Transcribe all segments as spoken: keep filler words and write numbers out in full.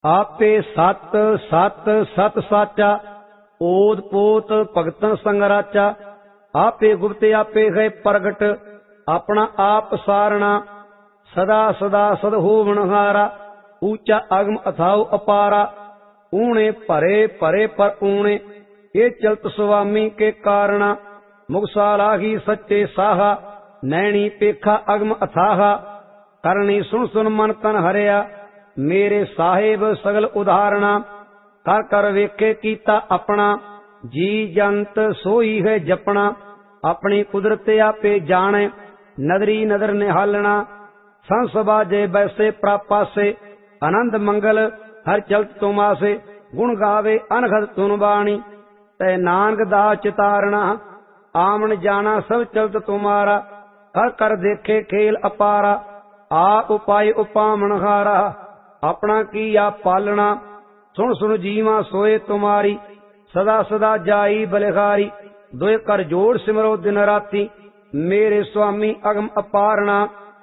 आपे सत सत सत साचा, ओत पोत भगतन संगराचा। आपे गुप्त आपे है प्रगट, अपना आप सारणा। सदा सदा सद होवन हारा, ऊंचा अगम अथाऊ अपारा। ऊणे भरे भरे पर ऊणे, ये चलत स्वामी के कारणा। मुगसाला ही सच्चे साहा, नैनी पेखा अगम अथाहा। करनी सुन सुन मन तन हरिया, मेरे साहेब सगल उदाहरणा। कर कर वेखे कीता अपना, जी जंत सोई है जपना। अपनी कुदरत आपे जाने, नदरी नदर निहालना। संस बाजे बैसे प्रापासे, आनंद मंगल हर चलत तुमासे। गुण गावे अनघत तुन बाणी, तै नानक दा चितारना। आमन जाना सब चलत तुम्हारा, कर कर देखे खेल अपारा। आप उपाय उपामन हारा, अपना किया पालना। सुन सुन जीवा सोए तुम्हारी, सदा सदा जाई बलिहारी। दोए कर जोड़ सिमरो दिन राती, मेरे स्वामी अगम अपारना।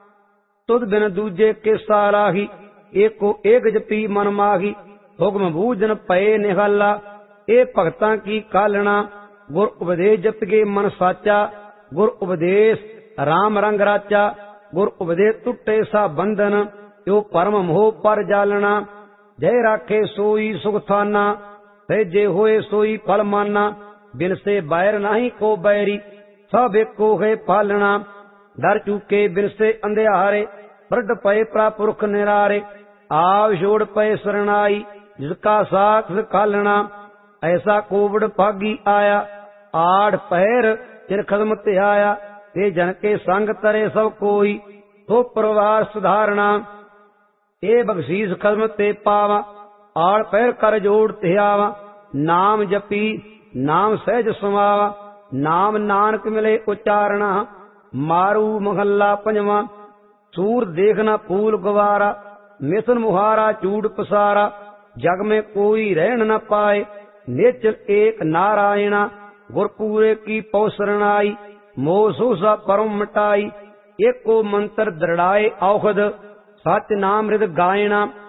तुद बिन दूजे के साराही, एको एक जपी मन माही। हुक्म बूझन पए निहाला, ए भगतां की कालना। गुर उपदेश जपगे मन साचा, गुर उपदेश राम रंग राचा। गुर उपदेश टुटे सा बंधन, यो परम मोह पर जालना। जय राखे सोई सुखथाना, भेजे होए सोई फल माना। बिन से बैर नहीं को बैरी, सब एको है पालना। डर चूके बिन से अंधियारे, प्रगट पए प्रापुरख निरारे। आव जोड़ पए शरणाई, जिसका साख खालना। ऐसा कोविड भागी आया, आठ पहर जिन खदम त्याया। ते जन के संग तरे सब कोई, तो परिवार सुधारना। ए बख्शीस खदम ते पावा, आड़ पैर कर जोड़ त्यावा। नाम जपी नाम सहज समावा, नाम नानक मिले उचारणा। मारू महल्ला पंजवा, सूर देखना फूल गवारा। मिथुन मुहारा चूड़ पसारा, जग में कोई रहन न पाए। निश्चल एक नारायणा, गुरपूरे की पौसरणाई। मोह सोसा परम मिटाई, एको मंत्र दृढ़ाए औखद। सच नाम हृद गायना,